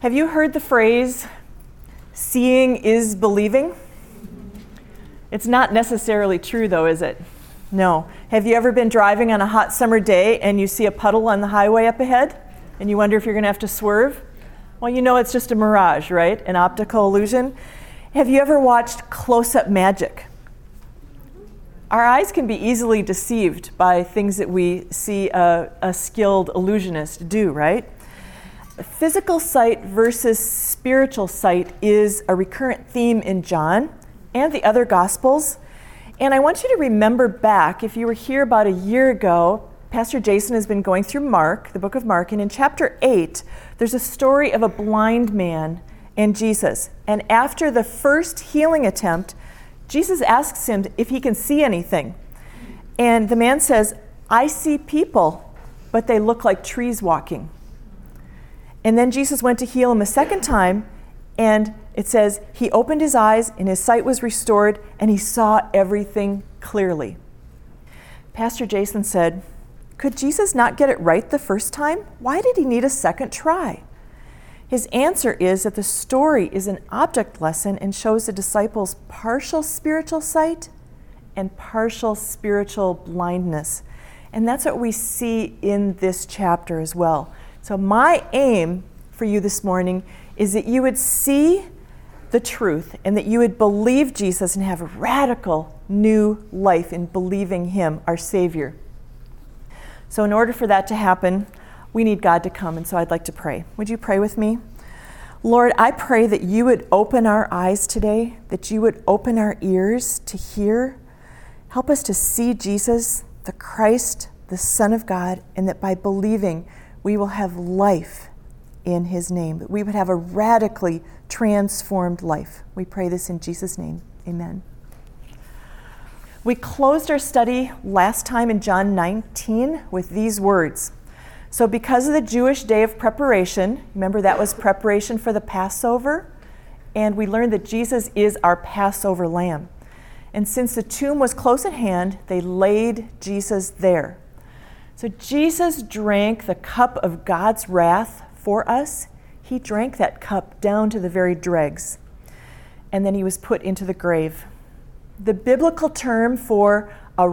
Have you heard the phrase, seeing is believing? It's not necessarily true though, is it? No. Have you ever been driving on a hot summer day and you see a puddle on the highway up ahead and you wonder if you're going to have to swerve? Well, you know it's just a mirage, right? An optical illusion. Have you ever watched close-up magic? Our eyes can be easily deceived by things that we see a skilled illusionist do, right? Physical sight versus spiritual sight is a recurrent theme in John and the other Gospels. And I want you to remember back, if you were here about a year ago, Pastor Jason has been going through Mark, the book of Mark, and in chapter 8, there's a story of a blind man and Jesus. And after the first healing attempt, Jesus asks him if he can see anything. And the man says, I see people, but they look like trees walking. And then Jesus went to heal him a second time, and it says he opened his eyes and his sight was restored and he saw everything clearly. Pastor Jason said, could Jesus not get it right the first time? Why did he need a second try? His answer is that the story is an object lesson and shows the disciples partial spiritual sight and partial spiritual blindness. And that's what we see in this chapter as well. So my aim for you this morning is that you would see the truth and that you would believe Jesus and have a radical new life in believing him, our Savior. So in order for that to happen, we need God to come, and so I'd like to pray. Would you pray with me? Lord, I pray that you would open our eyes today, that you would open our ears to hear. Help us to see Jesus, the Christ, the Son of God, and that by believing we will have life in his name, that we would have a radically transformed life. We pray this in Jesus' name. Amen. We closed our study last time in John 19 with these words. So because of the Jewish day of preparation, remember that was preparation for the Passover, and we learned that Jesus is our Passover lamb. And since the tomb was close at hand, they laid Jesus there. So Jesus drank the cup of God's wrath for us. He drank that cup down to the very dregs. And then he was put into the grave. The biblical term for a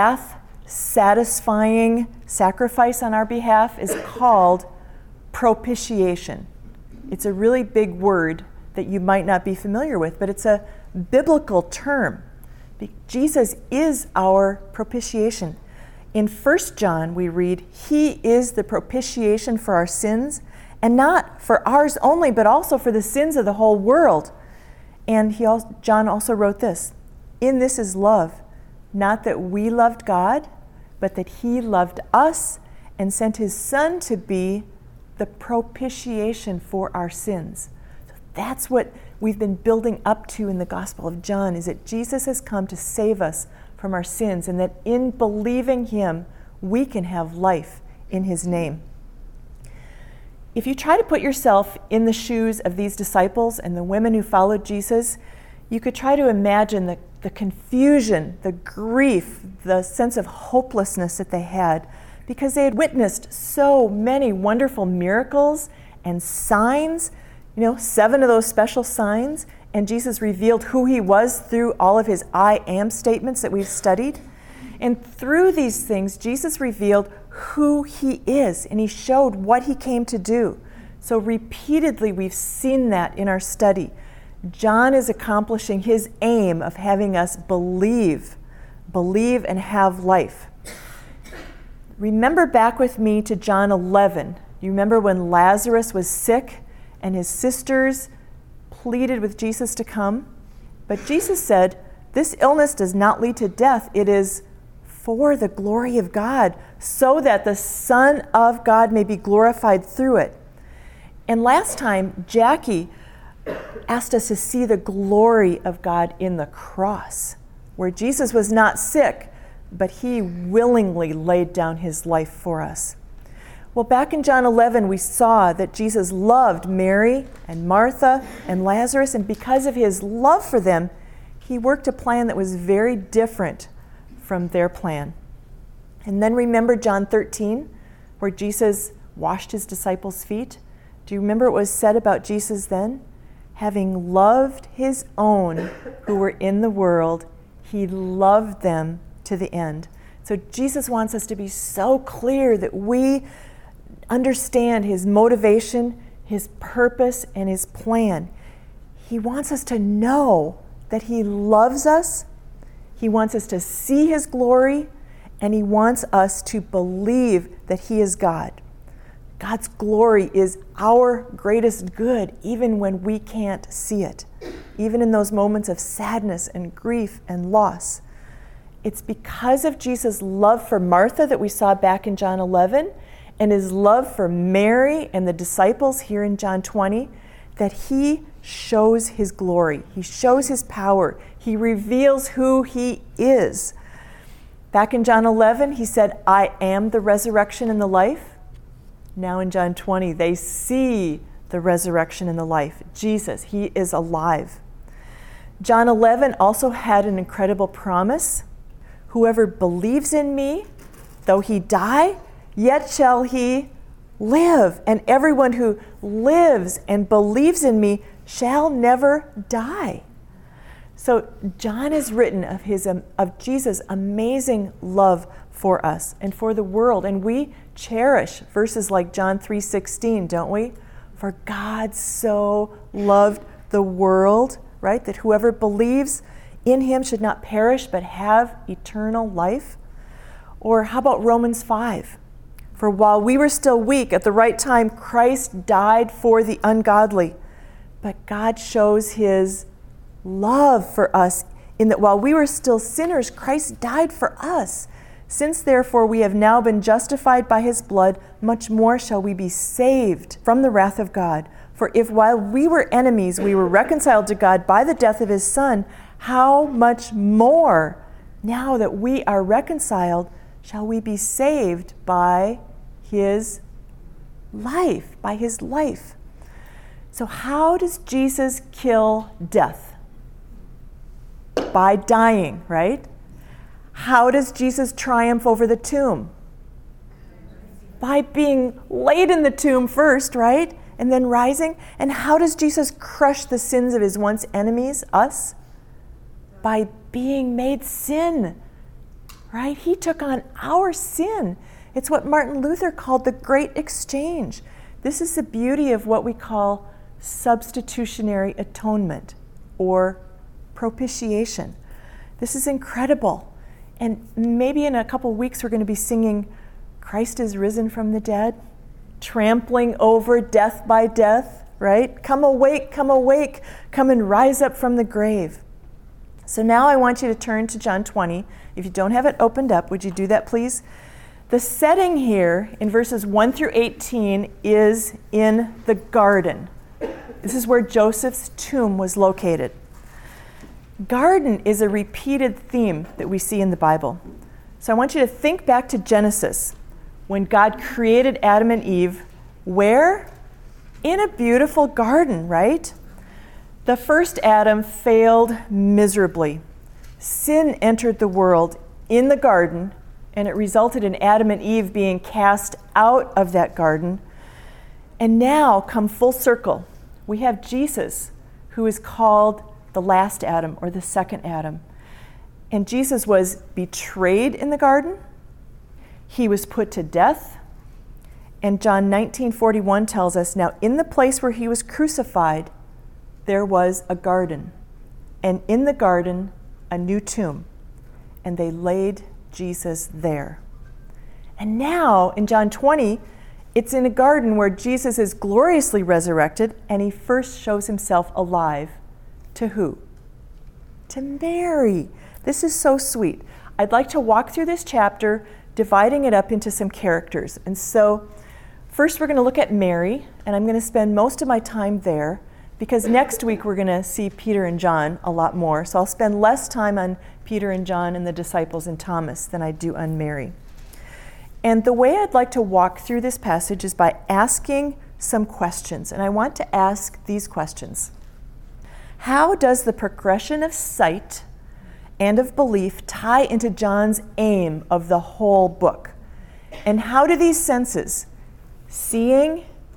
wrath-satisfying sacrifice on our behalf is called propitiation. It's a really big word that you might not be familiar with, but it's a biblical term. Jesus is our propitiation. In 1 John, we read, he is the propitiation for our sins, and not for ours only, but also for the sins of the whole world. And John also wrote this, in this is love, not that we loved God, but that he loved us and sent his Son to be the propitiation for our sins. So that's what we've been building up to in the Gospel of John, is that Jesus has come to save us from our sins, and that in believing him, we can have life in his name. If you try to put yourself in the shoes of these disciples and the women who followed Jesus, you could try to imagine the confusion, the grief, the sense of hopelessness that they had, because they had witnessed so many wonderful miracles and signs, 7 of those special signs, and Jesus revealed who he was through all of his I am statements that we've studied. And through these things, Jesus revealed who he is, and he showed what he came to do. So repeatedly, we've seen that in our study. John is accomplishing his aim of having us believe and have life. Remember back with me to John 11. You remember when Lazarus was sick and his sisters pleaded with Jesus to come? But Jesus said, this illness does not lead to death. It is for the glory of God, so that the Son of God may be glorified through it. And last time, Jackie asked us to see the glory of God in the cross, where Jesus was not sick, but he willingly laid down his life for us. Well, back in John 11, we saw that Jesus loved Mary and Martha and Lazarus, and because of his love for them, he worked a plan that was very different from their plan. And then remember John 13, where Jesus washed his disciples' feet? Do you remember what was said about Jesus then? Having loved his own who were in the world, he loved them to the end. So Jesus wants us to be so clear that we understand his motivation, his purpose, and his plan. He wants us to know that he loves us. He wants us to see his glory, and he wants us to believe that he is God. God's glory is our greatest good, even when we can't see it, even in those moments of sadness and grief and loss. It's because of Jesus' love for Martha that we saw back in John 11, and his love for Mary and the disciples here in John 20, that he shows his glory. He shows his power. He reveals who he is. Back in John 11, he said, I am the resurrection and the life. Now in John 20, they see the resurrection and the life. Jesus, he is alive. John 11 also had an incredible promise. Whoever believes in me, though he die, yet shall he live. And everyone who lives and believes in me shall never die. So John has written of Jesus' amazing love for us and for the world. And we cherish verses like John 3:16, don't we? For God so loved the world, right? That whoever believes in him should not perish but have eternal life. Or how about Romans 5? For while we were still weak, at the right time, Christ died for the ungodly. But God shows his love for us in that while we were still sinners, Christ died for us. Since therefore we have now been justified by his blood, much more shall we be saved from the wrath of God. For if while we were enemies, we were reconciled to God by the death of his Son, how much more, now that we are reconciled, shall we be saved by his life, by his life. So how does Jesus kill death? By dying, right? How does Jesus triumph over the tomb? By being laid in the tomb first, right? And then rising. And how does Jesus crush the sins of his once enemies, us? By being made sin, right? He took on our sin. It's what Martin Luther called the great exchange. This is the beauty of what we call substitutionary atonement or propitiation. This is incredible. And maybe in a couple weeks we're going to be singing Christ is risen from the dead, trampling over death by death, right? Come awake, come and rise up from the grave. So now I want you to turn to John 20. If you don't have it opened up, would you do that, please? The setting here in verses 1 through 18 is in the garden. This is where Joseph's tomb was located. Garden is a repeated theme that we see in the Bible. So I want you to think back to Genesis, when God created Adam and Eve. Where? In a beautiful garden, right? The first Adam failed miserably. Sin entered the world in the garden, and it resulted in Adam and Eve being cast out of that garden. And now, come full circle, we have Jesus, who is called the last Adam or the second Adam. And Jesus was betrayed in the garden. He was put to death. And John 19:41 tells us, now in the place where he was crucified, there was a garden. And in the garden, a new tomb. And they laid Jesus there. And now in John 20, it's in a garden where Jesus is gloriously resurrected, and he first shows himself alive. To who? To Mary. This is so sweet. I'd like to walk through this chapter, dividing it up into some characters. And so first we're going to look at Mary, and I'm going to spend most of my time there because next week we're going to see Peter and John a lot more. So I'll spend less time on Peter and John and the disciples and Thomas than I do on Mary. And the way I'd like to walk through this passage is by asking some questions. And I want to ask these questions. How does the progression of sight and of belief tie into John's aim of the whole book? And how do these senses, seeing,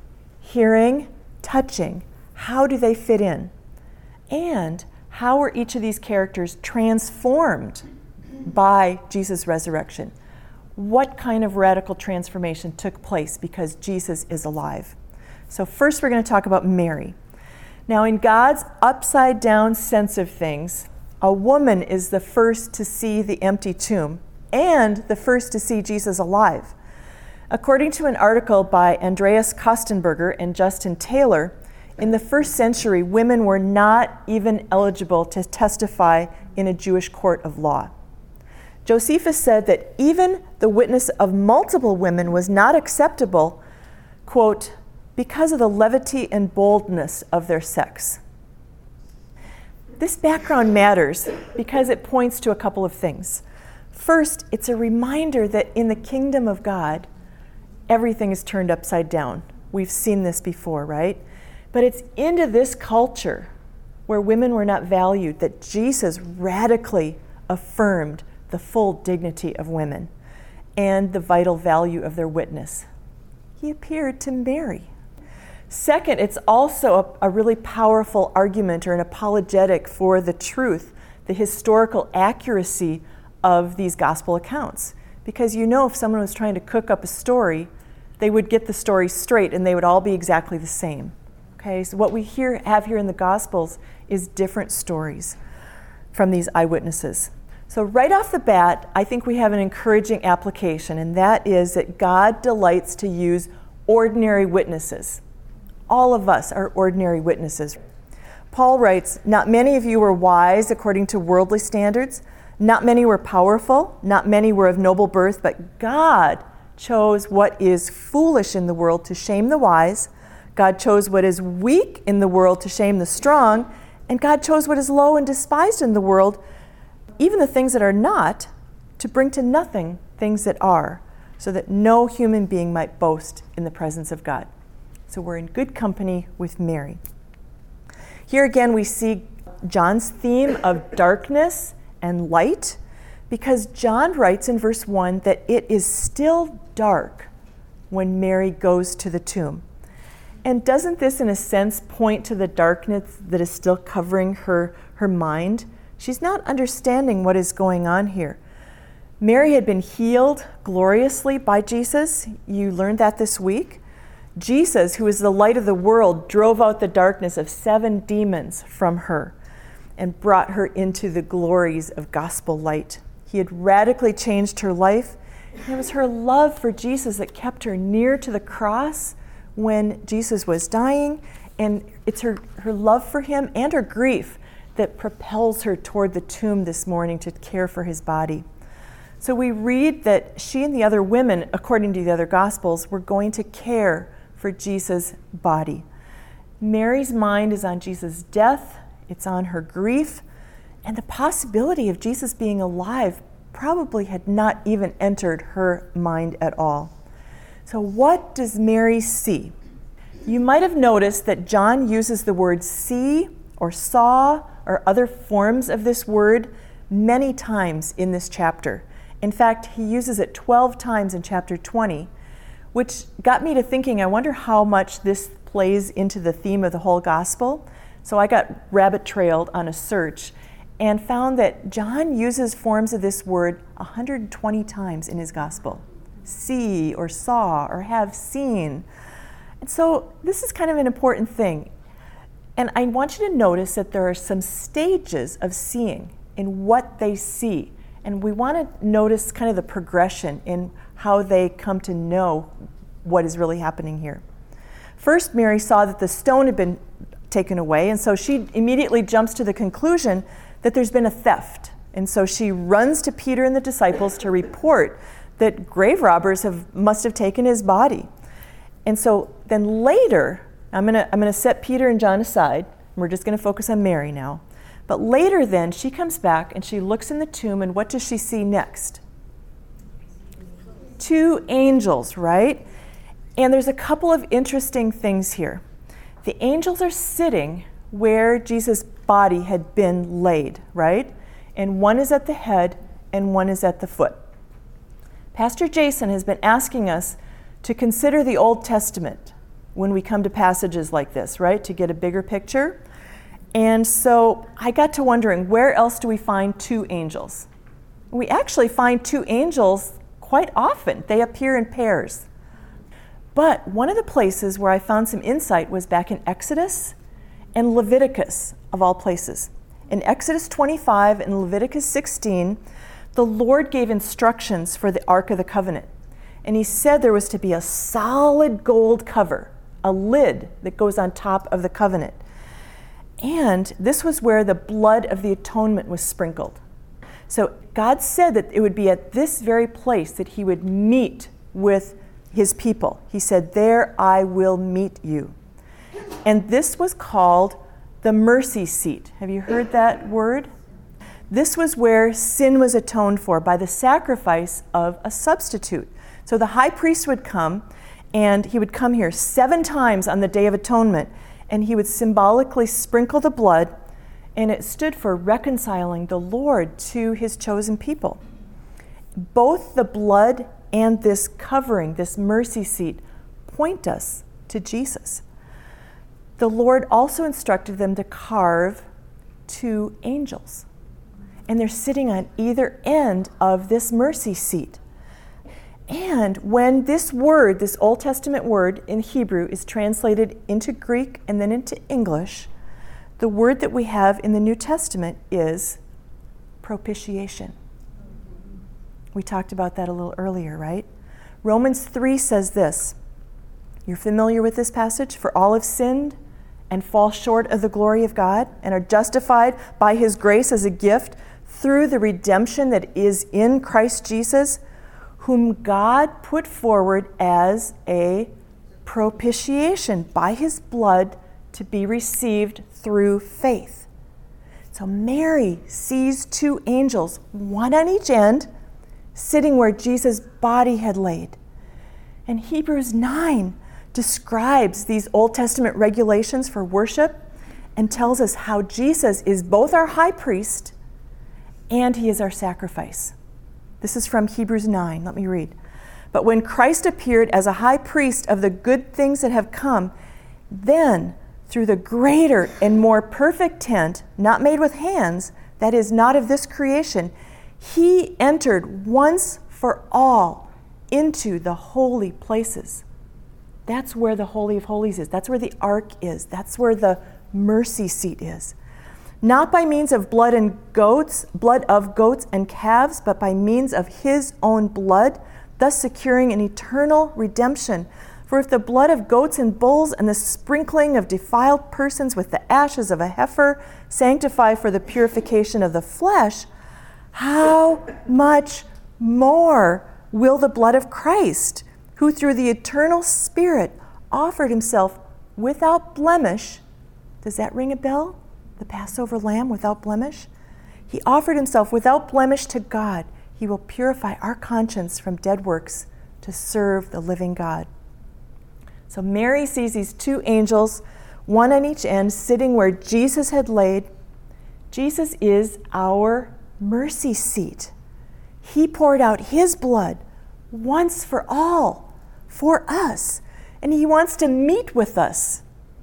hearing, touching. How do they fit in? And how are each of these characters transformed by Jesus' resurrection? What kind of radical transformation took place because Jesus is alive? So first we're going to talk about Mary. Now, in God's upside-down sense of things, a woman is the first to see the empty tomb and the first to see Jesus alive. According to an article by Andreas Kostenberger and Justin Taylor, in the first century, women were not even eligible to testify in a Jewish court of law. Josephus said that even the witness of multiple women was not acceptable, quote, because of the levity and boldness of their sex. This background matters because it points to a couple of things. First, it's a reminder that in the kingdom of God, everything is turned upside down. We've seen this before, right? But it's into this culture where women were not valued that Jesus radically affirmed the full dignity of women and the vital value of their witness. He appeared to Mary. Second, it's also a really powerful argument or an apologetic for the truth, the historical accuracy of these gospel accounts. Because if someone was trying to cook up a story, they would get the story straight and they would all be exactly the same. Okay, so what we have here in the Gospels is different stories from these eyewitnesses. So right off the bat, I think we have an encouraging application, and that is that God delights to use ordinary witnesses. All of us are ordinary witnesses. Paul writes, "Not many of you were wise according to worldly standards. Not many were powerful. Not many were of noble birth. But God chose what is foolish in the world to shame the wise. God chose what is weak in the world to shame the strong. And God chose what is low and despised in the world, even the things that are not, to bring to nothing things that are, so that no human being might boast in the presence of God." So we're in good company with Mary. Here again we see John's theme of darkness and light, because John writes in verse 1 that it is still dark when Mary goes to the tomb. And doesn't this in a sense point to the darkness that is still covering her mind? She's not understanding what is going on here. Mary had been healed gloriously by Jesus. You learned that this week. Jesus, who is the light of the world, drove out the darkness of 7 demons from her and brought her into the glories of gospel light. He had radically changed her life. And it was her love for Jesus that kept her near to the cross when Jesus was dying. And it's her love for him and her grief that propels her toward the tomb this morning to care for his body. So we read that she and the other women, according to the other Gospels, were going to care for Jesus' body. Mary's mind is on Jesus' death, it's on her grief, and the possibility of Jesus being alive probably had not even entered her mind at all. So what does Mary see? You might have noticed that John uses the word see or saw or other forms of this word many times in this chapter. In fact, he uses it 12 times in chapter 20, which got me to thinking, I wonder how much this plays into the theme of the whole gospel. So I got rabbit trailed on a search and found that John uses forms of this word 120 times in his gospel. See or saw or have seen. And so this is kind of an important thing. And I want you to notice that there are some stages of seeing in what they see. And we want to notice kind of the progression in how they come to know what is really happening here. First, Mary saw that the stone had been taken away, and so she immediately jumps to the conclusion that there's been a theft. And so she runs to Peter and the disciples to report that grave robbers must have taken his body. And so then later, I'm gonna set Peter and John aside, and we're just gonna focus on Mary now. But later then, she comes back and she looks in the tomb, and what does she see next? 2 angels, right? And there's a couple of interesting things here. The angels are sitting where Jesus' body had been laid, right? And one is at the head and one is at the foot. Pastor Jason has been asking us to consider the Old Testament when we come to passages like this, right? To get a bigger picture. And so I got to wondering, where else do we find two angels? We actually find two angels quite often. They appear in pairs. But one of the places where I found some insight was back in Exodus and Leviticus, of all places. In Exodus 25 and Leviticus 16, the Lord gave instructions for the Ark of the Covenant. And he said there was to be a solid gold cover, a lid that goes on top of the covenant. And this was where the blood of the atonement was sprinkled. So God said that it would be at this very place that he would meet with his people. He said, "There I will meet you." And this was called the mercy seat. Have you heard that word? This was where sin was atoned for by the sacrifice of a substitute. So the high priest would come, and he would come here 7 times on the Day of Atonement, and he would symbolically sprinkle the blood, and it stood for reconciling the Lord to his chosen people. Both the blood and this covering, this mercy seat, point us to Jesus. The Lord also instructed them to carve 2 angels, and they're sitting on either end of this mercy seat. And when this word, this Old Testament word in Hebrew, is translated into Greek and then into English, the word that we have in the New Testament is propitiation. We talked about that a little earlier, right? Romans 3 says this. You're familiar with this passage? "For all have sinned and fall short of the glory of God and are justified by his grace as a gift through the redemption that is in Christ Jesus, whom God put forward as a propitiation by his blood to be received through faith." So Mary sees 2 angels, one on each end, sitting where Jesus' body had laid. And Hebrews 9 describes these Old Testament regulations for worship and tells us how Jesus is both our high priest and he is our sacrifice. This is from Hebrews 9. Let me read. "But when Christ appeared as a high priest of the good things that have come, then through the greater and more perfect tent, not made with hands, that is not of this creation, he entered once for all into the holy places." That's where the Holy of Holies is. That's where the ark is. That's where the mercy seat is. "Not by means of blood of goats and calves, but by means of his own blood, thus securing an eternal redemption. For if the blood of goats and bulls and the sprinkling of defiled persons with the ashes of a heifer sanctify for the purification of the flesh, how much more will the blood of Christ, who through the eternal Spirit offered himself without blemish," does that ring a bell? The Passover lamb without blemish? "He offered himself without blemish to God. He will purify our conscience from dead works to serve the living God." So Mary sees these 2 angels, one on each end, sitting where Jesus had laid. Jesus is our mercy seat. He poured out his blood once for all for us, and he wants to meet with us.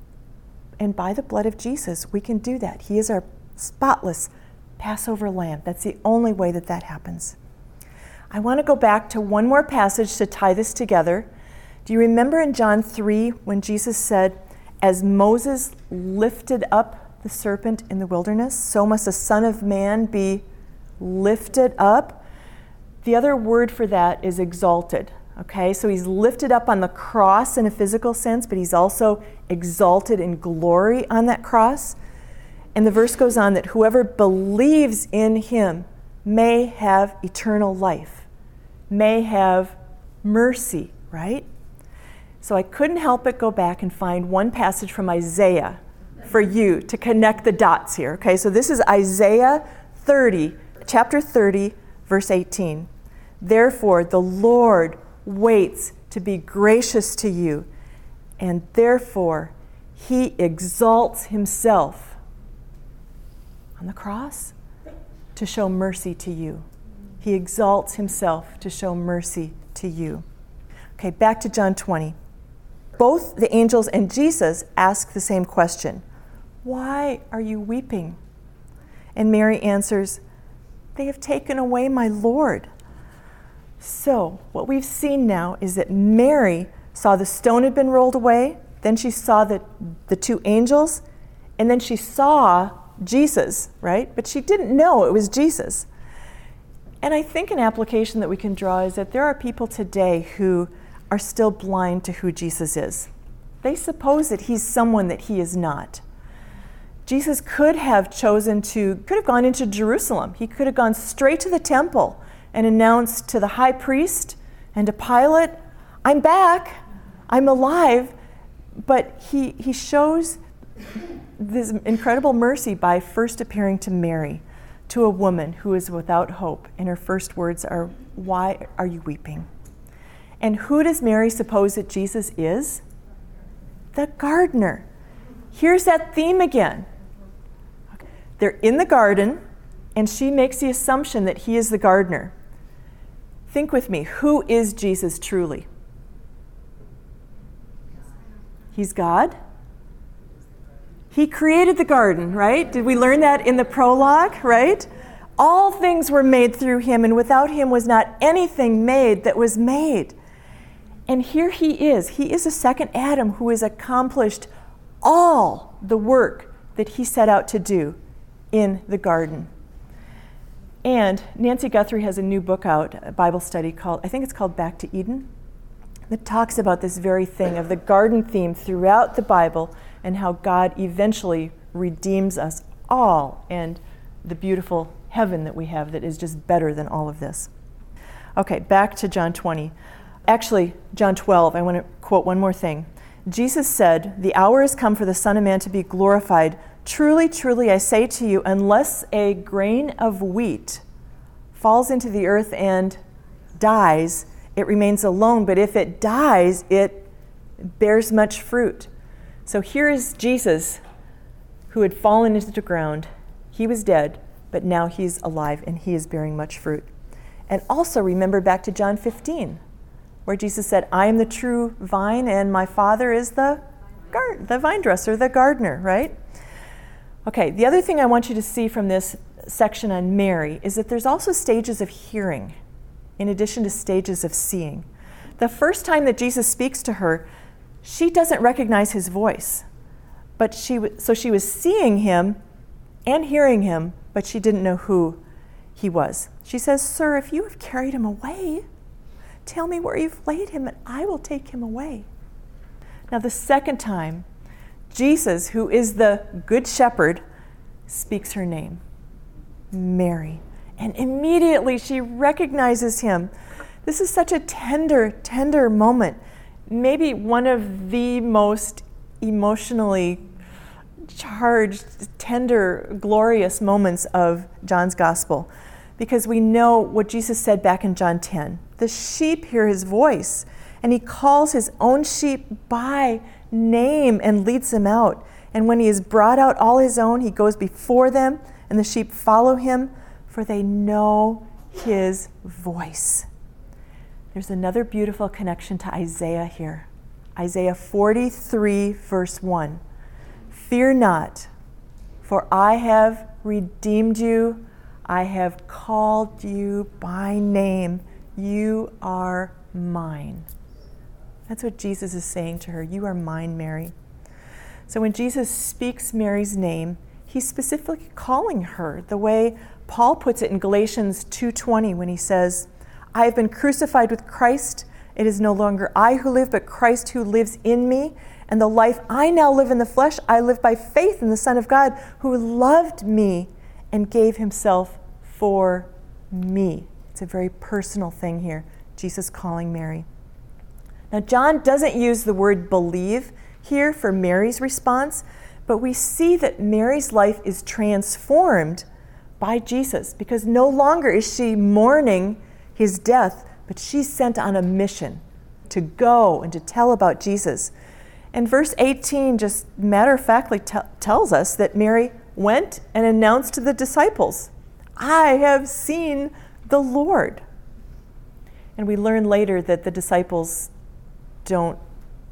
And by the blood of Jesus, we can do that. He is our spotless Passover lamb. That's the only way that that happens. I want to go back to one more passage to tie this together. Do you remember in John 3 when Jesus said, "As Moses lifted up the serpent in the wilderness, so must the Son of Man be lifted up"? The other word for that is exalted. Okay, so he's lifted up on the cross in a physical sense, but he's also exalted in glory on that cross. And the verse goes on that whoever believes in him may have eternal life, may have mercy, right? So I couldn't help but go back and find one passage from Isaiah for you to connect the dots here. Okay, so this is Isaiah 30, chapter 30, verse 18. "Therefore the Lord waits to be gracious to you, and therefore he exalts himself on the cross to show mercy to you." He exalts himself to show mercy to you. Okay, back to John 20. Both the angels and Jesus ask the same question. Why are you weeping? And Mary answers, they have taken away my Lord. So what we've seen now is that Mary saw the stone had been rolled away, then she saw the two angels, and then she saw Jesus, right? But she didn't know it was Jesus. And I think an application that we can draw is that there are people today who are still blind to who Jesus is. They suppose that he's someone that he is not. Jesus could have gone into Jerusalem. He could have gone straight to the temple and announced to the high priest and to Pilate, I'm back, I'm alive. But he shows this incredible mercy by first appearing to Mary, to a woman who is without hope. And her first words are, why are you weeping? And who does Mary suppose that Jesus is? The gardener. Here's that theme again. They're in the garden, and she makes the assumption that he is the gardener. Think with me, who is Jesus truly? He's God. He created the garden, right? Did we learn that in the prologue, right? All things were made through him, and without him was not anything made that was made. And here he is. He is a second Adam who has accomplished all the work that he set out to do in the garden. And Nancy Guthrie has a new book out, a Bible study I think it's called Back to Eden, that talks about this very thing of the garden theme throughout the Bible and how God eventually redeems us all and the beautiful heaven that we have that is just better than all of this. Okay, back to John 20. Actually, John 12, I want to quote one more thing. Jesus said, the hour has come for the Son of Man to be glorified. Truly, truly, I say to you, unless a grain of wheat falls into the earth and dies, it remains alone. But if it dies, it bears much fruit. So here is Jesus who had fallen into the ground. He was dead, but now he's alive and he is bearing much fruit. And also remember back to John 15, where Jesus said, I am the true vine and my Father is the vine dresser, the gardener, right? Okay, the other thing I want you to see from this section on Mary is that there's also stages of hearing in addition to stages of seeing. The first time that Jesus speaks to her, she doesn't recognize his voice. But she was seeing him and hearing him, but she didn't know who he was. She says, Sir, if you have carried him away, tell me where you've laid him and I will take him away. Now the second time, Jesus, who is the good shepherd, speaks her name, Mary. And immediately she recognizes him. This is such a tender, tender moment. Maybe one of the most emotionally charged, tender, glorious moments of John's gospel. Because we know what Jesus said back in John 10. The sheep hear his voice, and he calls his own sheep by name and leads them out. And when he has brought out all his own, he goes before them, and the sheep follow him, for they know his voice. There's another beautiful connection to Isaiah here. Isaiah 43, verse 1. Fear not, for I have redeemed you. I have called you by name. You are mine. That's what Jesus is saying to her. You are mine, Mary. So when Jesus speaks Mary's name, he's specifically calling her the way Paul puts it in Galatians 2:20 when he says, I have been crucified with Christ. It is no longer I who live, but Christ who lives in me. And the life I now live in the flesh, I live by faith in the Son of God who loved me and gave himself for me. It's a very personal thing here, Jesus calling Mary. Now, John doesn't use the word believe here for Mary's response, but we see that Mary's life is transformed by Jesus because no longer is she mourning his death, but she's sent on a mission to go and to tell about Jesus. And verse 18 just matter-of-factly tells us that Mary went and announced to the disciples, I have seen the Lord. And we learn later that the disciples don't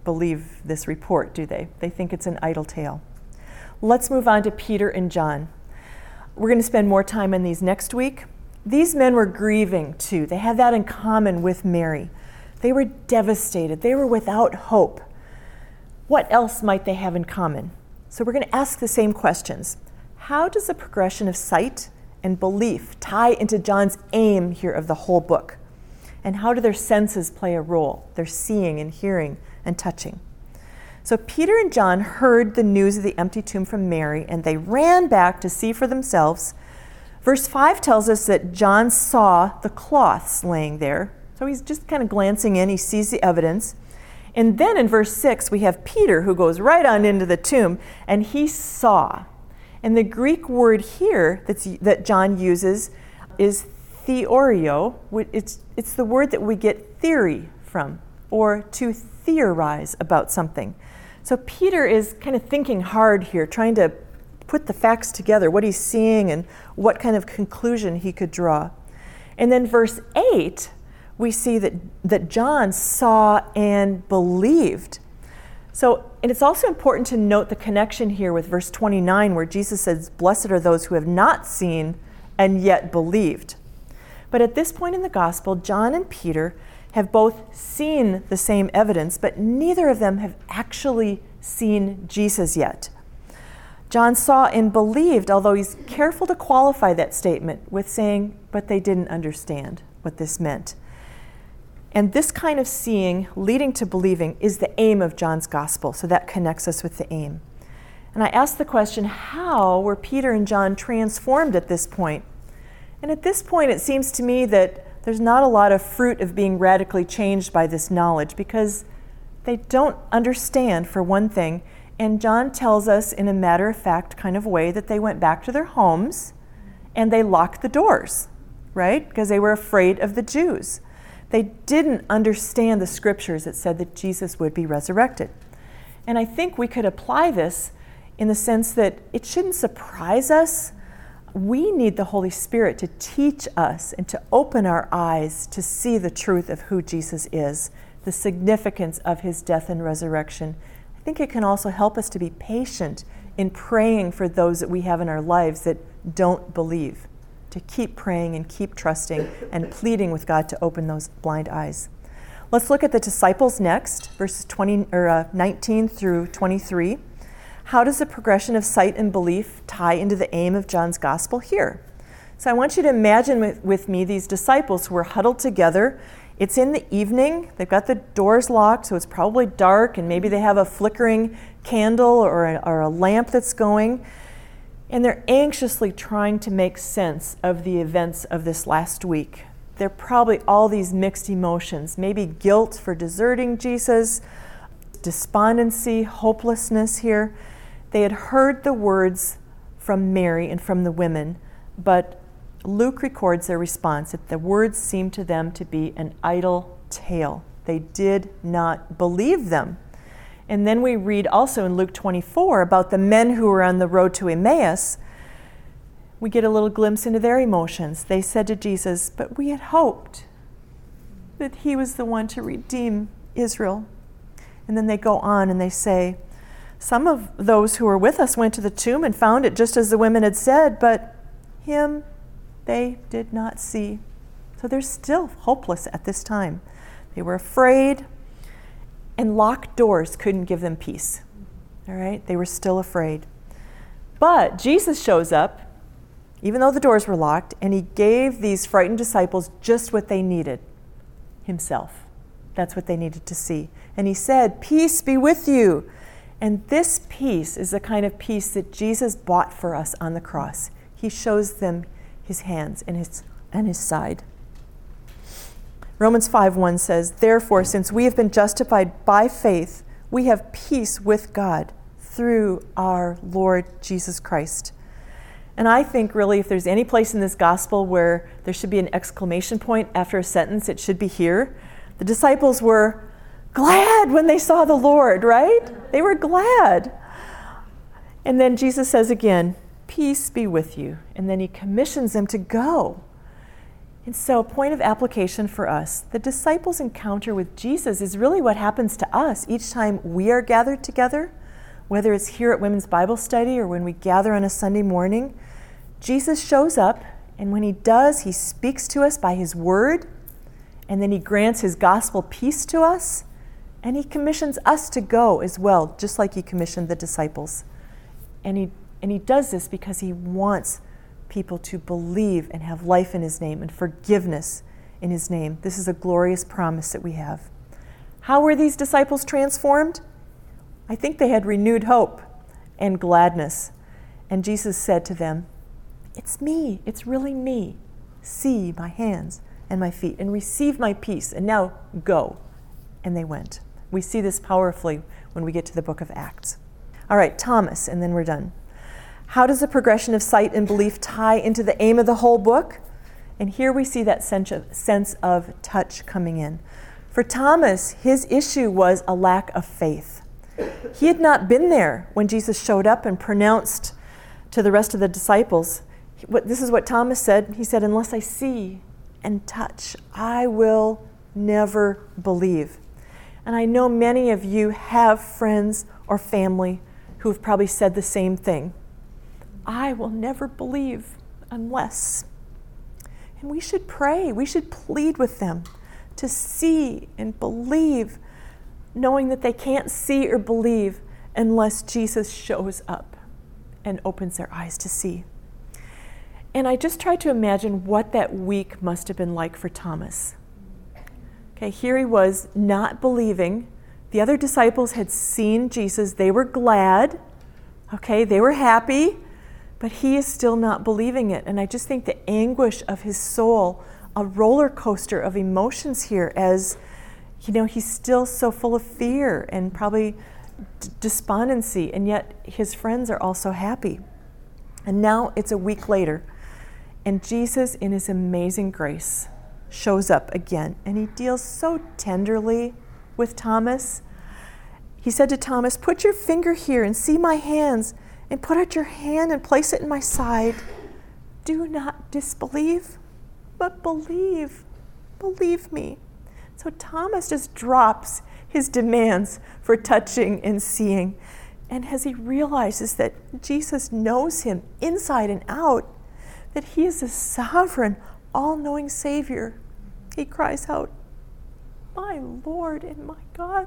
believe this report, do they? They think it's an idle tale. Let's move on to Peter and John. We're going to spend more time on these next week. These men were grieving too. They had that in common with Mary. They were devastated. They were without hope. What else might they have in common? So we're going to ask the same questions. How does the progression of sight and belief tie into John's aim here of the whole book? And how do their senses play a role? Their seeing and hearing and touching. So Peter and John heard the news of the empty tomb from Mary, and they ran back to see for themselves. Verse 5 tells us that John saw the cloths laying there. So he's just kind of glancing in. He sees the evidence. And then in verse 6, we have Peter who goes right on into the tomb, and he saw. And the Greek word here that John uses is theorio. It's the word that we get theory from, or to theorize about something. So Peter is kind of thinking hard here, trying to put the facts together, what he's seeing and what kind of conclusion he could draw. And then verse 8, we see that John saw and believed. So, and it's also important to note the connection here with verse 29, where Jesus says, "Blessed are those who have not seen and yet believed." But at this point in the gospel, John and Peter have both seen the same evidence, but neither of them have actually seen Jesus yet. John saw and believed, although he's careful to qualify that statement with saying, but they didn't understand what this meant. And this kind of seeing leading to believing is the aim of John's gospel, so that connects us with the aim. And I asked the question, how were Peter and John transformed at this point? And at this point, it seems to me that there's not a lot of fruit of being radically changed by this knowledge, because they don't understand, for one thing, and John tells us in a matter-of-fact kind of way that they went back to their homes and they locked the doors, right? Because they were afraid of the Jews. They didn't understand the scriptures that said that Jesus would be resurrected. And I think we could apply this in the sense that it shouldn't surprise us. We need the Holy Spirit to teach us and to open our eyes to see the truth of who Jesus is, the significance of his death and resurrection. I think it can also help us to be patient in praying for those that we have in our lives that don't believe, to keep praying and keep trusting and pleading with God to open those blind eyes. Let's look at the disciples next, verses 19 through 23. How does the progression of sight and belief tie into the aim of John's gospel here? So I want you to imagine with me these disciples who are huddled together. It's in the evening. They've got the doors locked, so it's probably dark, and maybe they have a flickering candle or a lamp that's going. And they're anxiously trying to make sense of the events of this last week. There are probably all these mixed emotions, maybe guilt for deserting Jesus, despondency, hopelessness here. They had heard the words from Mary and from the women, but Luke records their response that the words seemed to them to be an idle tale. They did not believe them. And then we read also in Luke 24 about the men who were on the road to Emmaus. We get a little glimpse into their emotions. They said to Jesus, "But we had hoped that he was the one to redeem Israel." And then they go on and they say, "Some of those who were with us went to the tomb and found it just as the women had said, but him they did not see." So they're still hopeless at this time. They were afraid, and locked doors couldn't give them peace. All right? They were still afraid. But Jesus shows up, even though the doors were locked, and he gave these frightened disciples just what they needed, himself. That's what they needed to see. And he said, "Peace be with you." And this peace is the kind of peace that Jesus bought for us on the cross. He shows them his hands and his side. Romans 5:1 says, "Therefore, since we have been justified by faith, we have peace with God through our Lord Jesus Christ." And I think really if there's any place in this gospel where there should be an exclamation point after a sentence, it should be here. The disciples were glad when they saw the Lord, right? They were glad. And then Jesus says again, "Peace be with you." And then he commissions them to go. And so, a point of application for us, the disciples' encounter with Jesus is really what happens to us each time we are gathered together, whether it's here at Women's Bible Study or when we gather on a Sunday morning. Jesus shows up, and when he does, he speaks to us by his word, and then he grants his gospel peace to us, and he commissions us to go as well, just like he commissioned the disciples. And he does this because he wants people to believe and have life in his name and forgiveness in his name. This is a glorious promise that we have. How were these disciples transformed? I think they had renewed hope and gladness. And Jesus said to them, "It's me, it's really me. See my hands and my feet and receive my peace. And now go." And they went. We see this powerfully when we get to the book of Acts. All right, Thomas, and then we're done. How does the progression of sight and belief tie into the aim of the whole book? And here we see that sense of touch coming in. For Thomas, his issue was a lack of faith. He had not been there when Jesus showed up and pronounced to the rest of the disciples. This is what Thomas said. He said, "Unless I see and touch, I will never believe." And I know many of you have friends or family who have probably said the same thing. I will never believe unless. And we should pray. We should plead with them to see and believe, knowing that they can't see or believe unless Jesus shows up and opens their eyes to see. And I just tried to imagine what that week must have been like for Thomas. Okay, here he was not believing. The other disciples had seen Jesus. They were glad. Okay, they were happy. But he is still not believing it. And I just think the anguish of his soul, a roller coaster of emotions here, as he's still so full of fear and probably despondency, and yet his friends are also happy. And now it's a week later, and Jesus, in his amazing grace, shows up again, and he deals so tenderly with Thomas. He said to Thomas, "Put your finger here and see my hands, and put out your hand and place it in my side. Do not disbelieve, but believe. Believe me." So Thomas just drops his demands for touching and seeing. And as he realizes that Jesus knows him inside and out, that he is a sovereign, all-knowing Savior, he cries out, "My Lord and my God."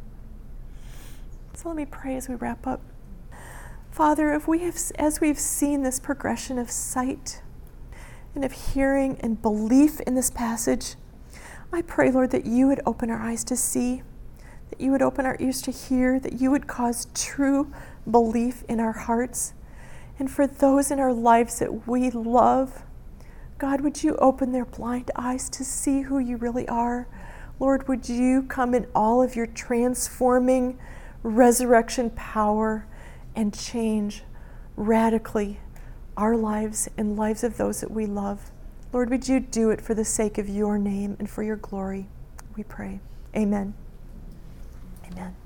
So let me pray as we wrap up. Father, as we've seen this progression of sight and of hearing and belief in this passage, I pray, Lord, that you would open our eyes to see, that you would open our ears to hear, that you would cause true belief in our hearts. And for those in our lives that we love, God, would you open their blind eyes to see who you really are? Lord, would you come in all of your transforming resurrection power and change radically our lives and lives of those that we love. Lord, would you do it for the sake of your name and for your glory, we pray. Amen. Amen.